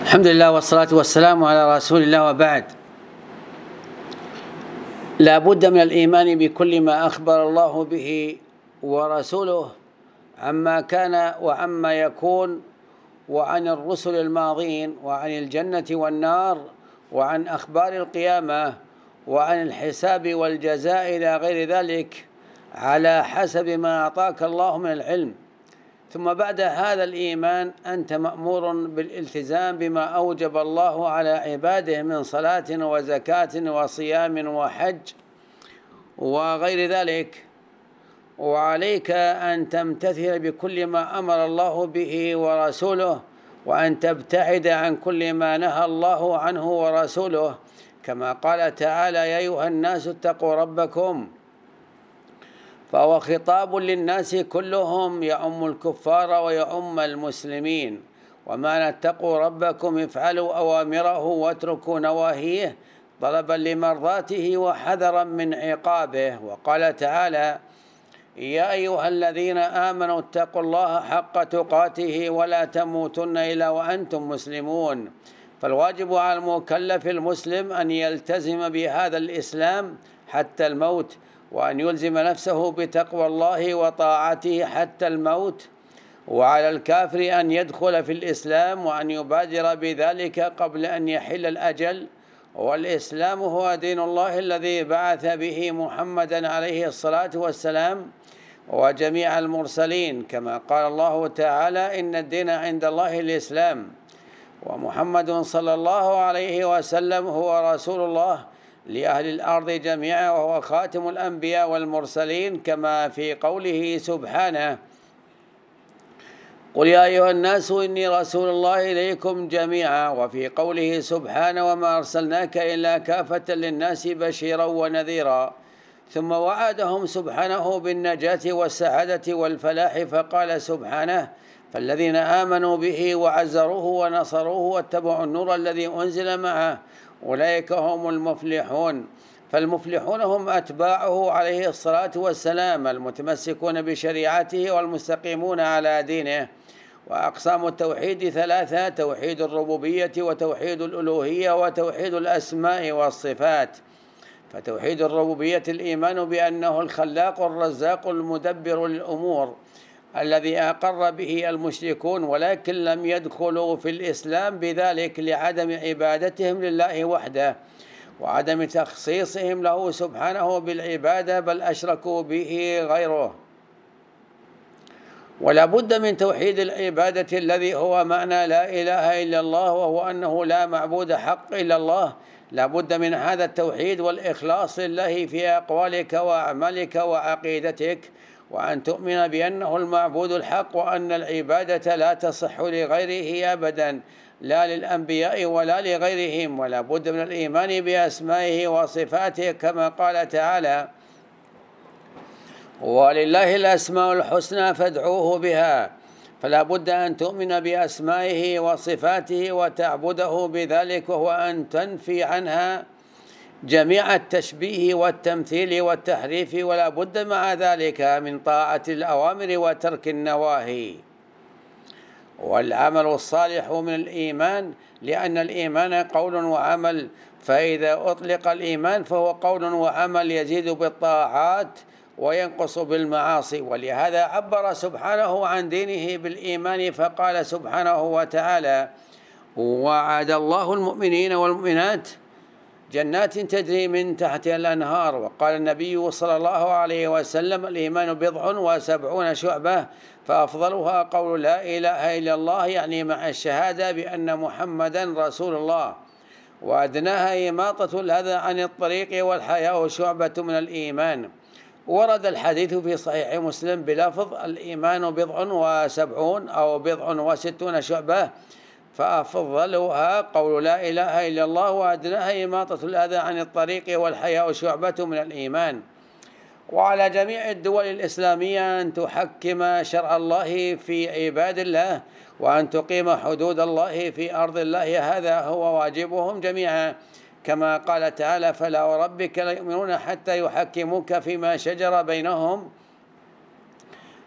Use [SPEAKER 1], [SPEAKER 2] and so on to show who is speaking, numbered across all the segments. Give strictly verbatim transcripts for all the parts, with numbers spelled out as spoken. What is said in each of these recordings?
[SPEAKER 1] الحمد لله والصلاة والسلام على رسول الله، وبعد. لا بد من الإيمان بكل ما أخبر الله به ورسوله عما كان وعما يكون، وعن الرسل الماضين، وعن الجنة والنار، وعن أخبار القيامة، وعن الحساب والجزاء إلى غير ذلك على حسب ما أعطاك الله من العلم. ثم بعد هذا الإيمان أنت مأمور بالالتزام بما أوجب الله على عباده من صلاة وزكاة وصيام وحج وغير ذلك، وعليك أن تمتثل بكل ما أمر الله به ورسوله، وأن تبتعد عن كل ما نهى الله عنه ورسوله، كما قال تعالى: يا أيها الناس اتقوا ربكم. فهو خطاب للناس كلهم، يعم الكفار ويعم المسلمين. ومعنى اتقوا ربكم افعلوا أوامره واتركوا نواهيه، طلبا لمرضاته وحذرا من عقابه. وقال تعالى: يا أيها الذين آمنوا اتقوا الله حق تقاته ولا تموتن إلا وأنتم مسلمون. فالواجب على المكلف المسلم أن يلتزم بهذا الإسلام حتى الموت، وأن يلزم نفسه بتقوى الله وطاعته حتى الموت. وعلى الكافر أن يدخل في الإسلام وأن يبادر بذلك قبل أن يحل الأجل. والإسلام هو دين الله الذي بعث به محمدا عليه الصلاة والسلام وجميع المرسلين، كما قال الله تعالى: إن الدين عند الله الإسلام. ومحمد صلى الله عليه وسلم هو رسول الله لأهل الأرض جميعا، وهو خاتم الأنبياء والمرسلين، كما في قوله سبحانه: قل يا أيها الناس إني رسول الله إليكم جميعا. وفي قوله سبحانه: وما أرسلناك إلا كافة للناس بشيرا ونذيرا. ثم وعدهم سبحانه بالنجاة والسعادة والفلاح، فقال سبحانه: فالذين آمنوا به وعزروه ونصروه واتبعوا النور الذي أنزل معه أولئك هم المفلحون. فالمفلحون هم أتباعه عليه الصلاة والسلام، المتمسكون بشريعته والمستقيمون على دينه. وأقسام التوحيد ثلاثة: توحيد الربوبية، وتوحيد الألوهية، وتوحيد الأسماء والصفات. فتوحيد الربوبية الإيمان بأنه الخلاق الرزاق المدبر للأمور، الذي أقر به المشركون ولكن لم يدخلوا في الإسلام بذلك لعدم عبادتهم لله وحده وعدم تخصيصهم له سبحانه بالعبادة، بل أشركوا به غيره. ولا بد من توحيد العبادة الذي هو معنى لا إله إلا الله، وهو أنه لا معبود حق إلا الله. لا بد من هذا التوحيد والإخلاص لله في أقوالك وأعمالك وعقيدتك، وأن تؤمن بأنه المعبود الحق، وأن العبادة لا تصح لغيره أبدا، لا للأنبياء ولا لغيرهم. ولا بد من الإيمان بأسمائه وصفاته، كما قال تعالى: ولله الأسماء الحسنى فادعوه بها. فلا بد أن تؤمن بأسمائه وصفاته وتعبده بذلك، وهو أن تنفي عنها جميع التشبيه والتمثيل والتحريف. ولا بد مع ذلك من طاعة الأوامر وترك النواهي. والعمل الصالح من الإيمان، لأن الإيمان قول وعمل، فإذا أطلق الإيمان فهو قول وعمل يزيد بالطاعات وينقص بالمعاصي. ولهذا عبر سبحانه عن دينه بالإيمان، فقال سبحانه وتعالى: وعد الله المؤمنين والمؤمنات جنات تجري من تحتها الأنهار. وقال النبي صلى الله عليه وسلم: الإيمان بضع وسبعون شعبة، فأفضلها قول لا إله إلا الله، يعني مع الشهادة بأن محمدا رسول الله، وأدناها إماطة الأذى عن الطريق، والحياء شعبة من الإيمان. ورد الحديث في صحيح مسلم بلفظ: الإيمان بضع وسبعون أو بضع وستون شعبة، فأفضلها قول لا إله إلا الله، وأدناها إماطة الأذى عن الطريق، والحياء شعبة من الإيمان. وعلى جميع الدول الإسلامية أن تحكم شرع الله في عباد الله، وأن تقيم حدود الله في أرض الله، هذا هو واجبهم جميعا، كما قال تعالى: فلا وربك لا يؤمنون حتى يحكموك فيما شجر بينهم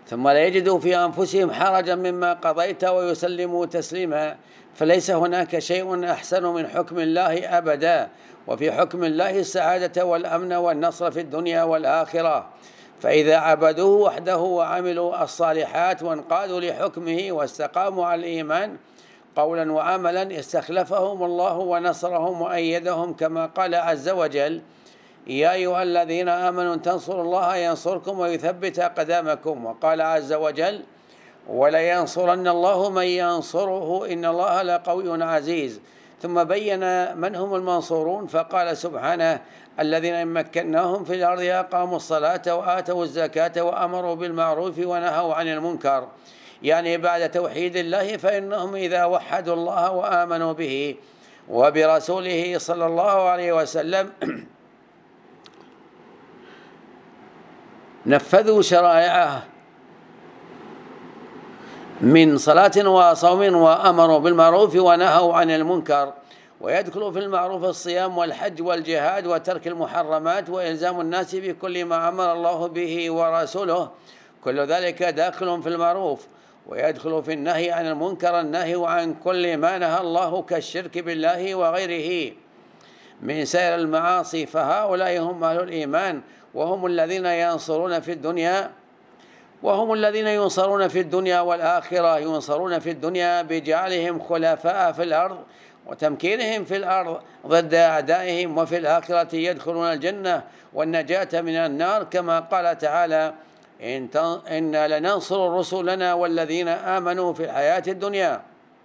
[SPEAKER 1] ثم لا يجدوا في أنفسهم حرجا مما قضيت ويسلموا تسليما، فليس هناك شيء أحسن من حكم الله أبدا، وفي حكم الله السعادة والأمن والنصر في الدنيا والآخرة. فإذا عبدوه وحده وعملوا الصالحات وانقادوا لحكمه واستقاموا على الإيمان قولا وعملا استخلفهم الله ونصرهم وأيدهم، كما قال عز وجل: يا أيها الذين آمنوا تنصروا الله ينصركم ويثبت أقدامكم. وقال عز وجل: ولينصرن الله من ينصره إن الله لقوي عزيز. ثم بين من هم المنصورون فقال سبحانه: الذين إن مكناهم في الأرض أقاموا الصلاة وآتوا الزكاة وأمروا بالمعروف ونهوا عن المنكر، يعني بعد توحيد الله فإنهم إذا وحدوا الله وآمنوا به وبرسوله صلى الله عليه وسلم نفذوا شرائعه من صلاة وصوم وأمروا بالمعروف ونهوا عن المنكر. ويدخل في المعروف الصيام والحج والجهاد وترك المحرمات وإلزام الناس بكل ما أمر الله به ورسوله، كل ذلك داخل في المعروف. ويدخل في النهي عن المنكر النهي عن كل ما نهى الله كالشرك بالله وغيره من سائر المعاصي، فهؤلاء هم أهل الإيمان، وهم الذين ينصرون في الدنيا وهم الذين ينصرون في الدنيا والآخرة. ينصرون في الدنيا بجعلهم خلفاء في الأرض وتمكينهم في الأرض ضد أعدائهم، وفي الآخرة يدخلون الجنة والنجاة من النار، كما قال تعالى: إنا لننصر رسلنا والذين آمنوا في الحياة الدنيا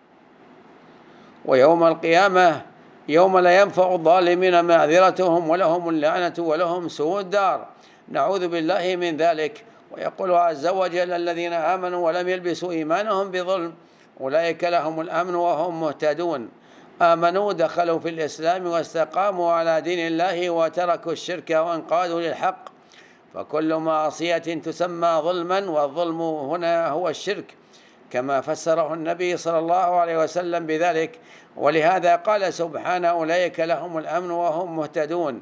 [SPEAKER 1] ويوم القيامة يوم لا ينفع الظالمين معذرتهم ولهم اللعنة ولهم سوء الدار. نعوذ بالله من ذلك. ويقول عز وجل: الذين آمنوا ولم يلبسوا إيمانهم بظلم أولئك لهم الأمن وهم مهتدون. آمنوا دخلوا في الإسلام واستقاموا على دين الله وتركوا الشرك وانقادوا للحق، فكل معصية تسمى ظلما، والظلم هنا هو الشرك، كما فسره النبي صلى الله عليه وسلم بذلك. ولهذا قال سبحانه: أولئك لهم الأمن وهم مهتدون،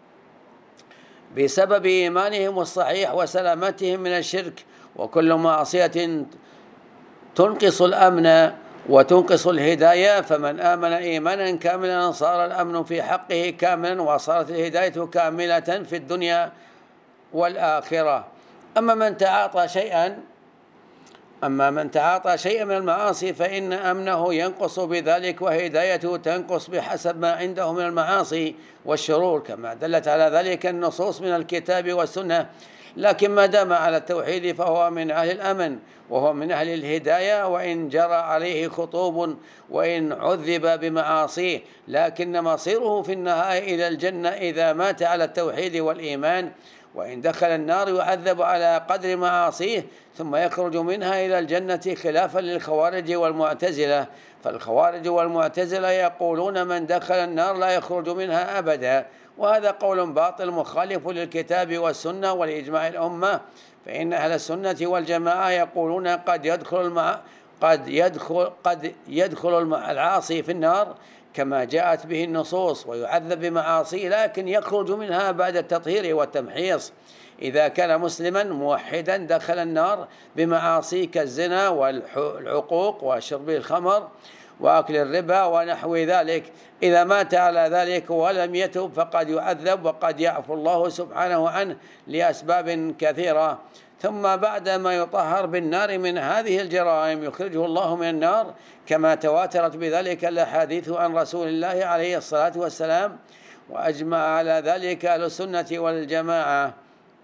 [SPEAKER 1] بسبب إيمانهم الصحيح وسلامتهم من الشرك. وكل معصية تنقص الأمن وتنقص الهداية، فمن آمن إيمانا كاملا صار الأمن في حقه كاملا وصارت الهداية كاملة في الدنيا والآخرة. أما من تعاطى شيئا أما من تعاطى شيئا من المعاصي فإن أمنه ينقص بذلك وهدايته تنقص بحسب ما عنده من المعاصي والشرور، كما دلت على ذلك النصوص من الكتاب والسنة. لكن ما دام على التوحيد فهو من أهل الأمن وهو من أهل الهداية، وإن جرى عليه خطوب وإن عذب بمعاصيه، لكن مصيره في النهاية إلى الجنة إذا مات على التوحيد والإيمان. وإن دخل النار يعذب على قدر معاصيه ثم يخرج منها إلى الجنة، خلافا للخوارج والمعتزلة. فالخوارج والمعتزلة يقولون من دخل النار لا يخرج منها أبدا، وهذا قول باطل مخالف للكتاب والسنة والإجماع الأمة. فإن أهل السنة والجماعة يقولون قد يدخل المع... قد يدخل قد يدخل العاصي في النار كما جاءت به النصوص ويعذب بمعاصيه، لكن يخرج منها بعد التطهير والتمحيص. إذا كان مسلما موحدا دخل النار بمعاصي كالزنا والعقوق وشرب الخمر وأكل الربا ونحو ذلك. إذا مات على ذلك ولم يتب فقد يعذب، وقد يعفو الله سبحانه عنه لأسباب كثيرة. ثم بعد ما يطهر بالنار من هذه الجرائم يخرجه الله من النار، كما تواترت بذلك الأحاديث عن رسول الله عليه الصلاة والسلام، وأجمع على ذلك أهل السنة والجماعة.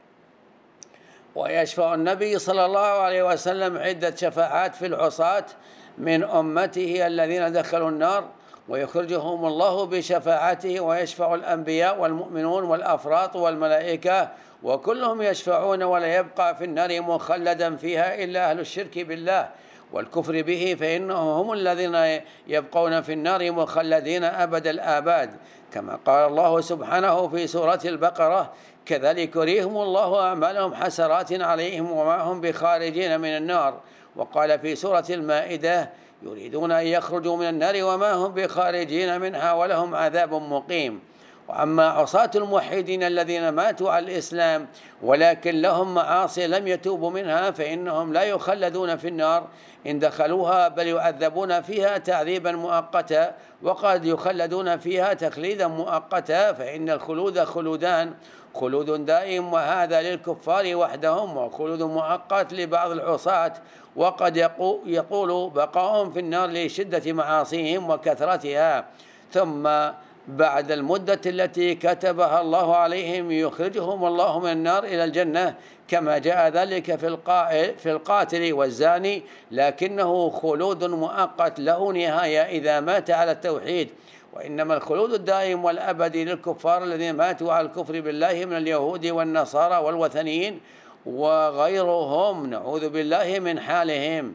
[SPEAKER 1] ويشفع النبي صلى الله عليه وسلم عدة شفاعات في العصاة من أمته الذين دخلوا النار، ويخرجهم الله بشفاعته. ويشفع الأنبياء والمؤمنون والأفراط والملائكة، وكلهم يشفعون، ولا يبقى في النار مخلدا فيها إلا أهل الشرك بالله والكفر به، فإنهم هم الذين يبقون في النار مخلدين أبد الآباد، كما قال الله سبحانه في سورة البقرة: كذلك يريهم الله أعمالهم حسرات عليهم وما هم بخارجين من النار. وقال في سورة المائدة: يريدون أن يخرجوا من النار وما هم بخارجين منها ولهم عذاب مقيم. وأما عصاة الموحدين الذين ماتوا على الإسلام ولكن لهم معاصي لم يتوبوا منها فإنهم لا يخلدون في النار إن دخلوها، بل يعذبون فيها تعذيبا مؤقتا، وقد يخلدون فيها تخليدا مؤقتا، فإن الخلود خلودان: خلود دائم وهذا للكفار وحدهم، وخلود مؤقت لبعض العصاة، وقد يقول بقاؤهم في النار لشدة معاصيهم وكثرتها، ثم بعد المدة التي كتبها الله عليهم يخرجهم الله من النار إلى الجنة، كما جاء ذلك في القاتل والزاني، لكنه خلود مؤقت له نهاية إذا مات على التوحيد. وإنما الخلود الدائم والأبدي للكفار الذين ماتوا على الكفر بالله من اليهود والنصارى والوثنيين وغيرهم، نعوذ بالله من حالهم.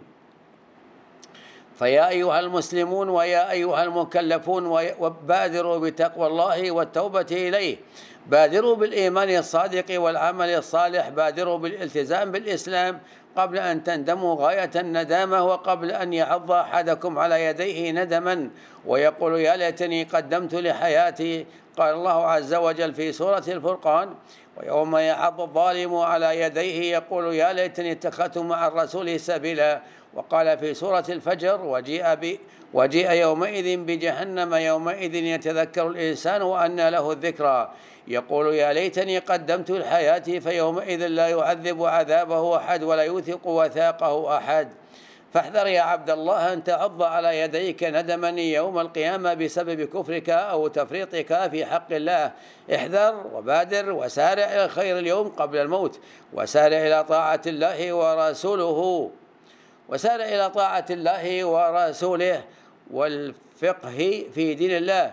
[SPEAKER 1] فيا أيها المسلمون ويا أيها المكلفون وبادروا بتقوى الله والتوبة إليه، بادروا بالإيمان الصادق والعمل الصالح، بادروا بالالتزام بالإسلام قبل أن تندموا غاية الندامة، وقبل أن يعض أحدكم على يديه ندما ويقول يا ليتني قدمت لحياتي. قال الله عز وجل في سورة الفرقان: ويوم يعض الظالم على يديه يقول يا ليتني اتخذت مع الرسول سبيلا. وقال في سورة الفجر: وجيء, ب... وجيء يومئذ بجهنم يومئذ يتذكر الإنسان وأنى له الذكرى يقول يا ليتني قدمت لحياتي فيومئذ لا يعذب عذابه أحد ولا يوثق وثاقه أحد. فاحذر يا عبد الله أن تعض على يديك ندما يوم القيامة بسبب كفرك أو تفريطك في حق الله. احذر وبادر وسارع إلى الخير اليوم قبل الموت، وسارع إلى طاعة الله ورسوله وسارع إلى طاعة الله ورسوله والفقه في دين الله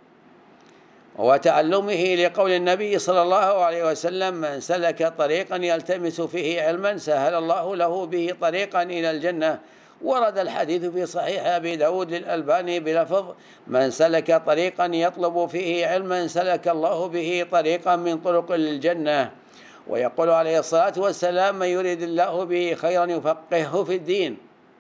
[SPEAKER 1] وتعلمه، لقول النبي صلى الله عليه وسلم: من سلك طريقا يلتمس فيه علما سهل الله له به طريقا إلى الجنة. ورد الحديث في صحيح أبي داود للألباني بلفظ: من سلك طريقا يطلب فيه علما سلك الله به طريقا من طرق الجنة. ويقول عليه الصلاة والسلام: من يريد الله به خيرا يفقهه في الدين.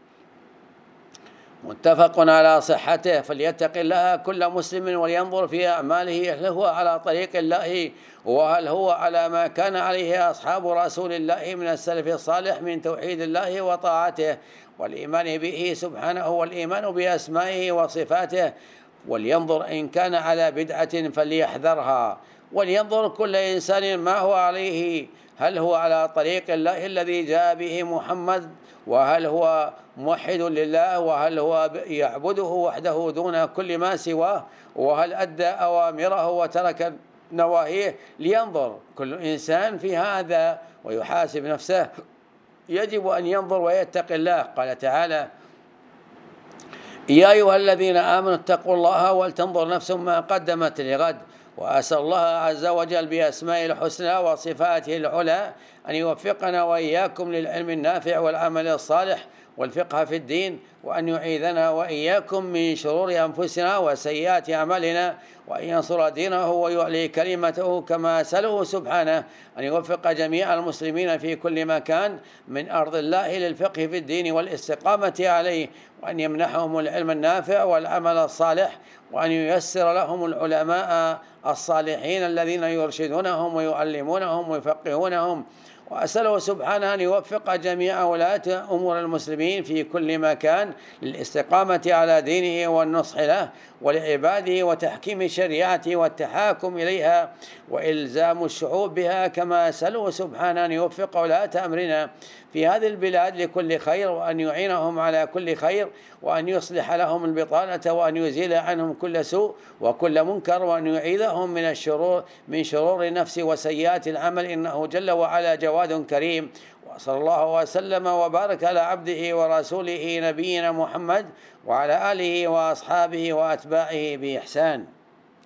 [SPEAKER 1] متفق على صحته. فليتق الله كل مسلم ولينظر في أعماله هل هو على طريق الله وهل هو على ما كان عليه أصحاب رسول الله من السلف الصالح من توحيد الله وطاعته والإيمان به سبحانه والإيمان بأسمائه وصفاته. ولينظر إن كان على بدعة فليحذرها. ولينظر كل إنسان ما هو عليه، هل هو على طريق الله الذي جاء به محمد، وهل هو موحد لله، وهل هو يعبده وحده دون كل ما سواه، وهل أدى أوامره وترك نواهيه. لينظر كل إنسان في هذا ويحاسب نفسه. يجب أن ينظر ويتقي الله. قال تعالى: يا أيها الذين آمنوا اتقوا الله ولتنظر نفس ما قدمت لغد. وأسأل الله عز وجل بأسمائه الحسنى وصفاته العلى أن يوفقنا وإياكم للعلم النافع والعمل الصالح والفقه في الدين، وأن يعيذنا وإياكم من شرور أنفسنا وسيئات أعمالنا، وأن ينصر دينه ويعلي كلمته، كما أسأله سبحانه أن يوفق جميع المسلمين في كل مكان من أرض الله للفقه في الدين والاستقامة عليه، وأن يمنحهم العلم النافع والعمل الصالح، وأن ييسر لهم العلماء الصالحين الذين يرشدونهم ويعلمونهم ويفقهونهم. وأسأله سبحانه أن يوفق جميع ولاة أمور المسلمين في كل مكان للاستقامة على دينه والنصح له ولعباده وتحكيم شريعته والتحاكم إليها وإلزام الشعوب بها. كما أسأله سبحانه أن يوفق ولاة أمرنا في هذه البلاد لكل خير، وأن يعينهم على كل خير، وأن يصلح لهم البطانة، وأن يزيل عنهم كل سوء وكل منكر، وأن يعيذهم من الشرور من شرور النفس وسيئات العمل، إنه جل وعلا جواد كريم. وصلى الله وسلم وبارك على عبده ورسوله نبينا محمد وعلى آله وأصحابه وأتباعه بإحسان.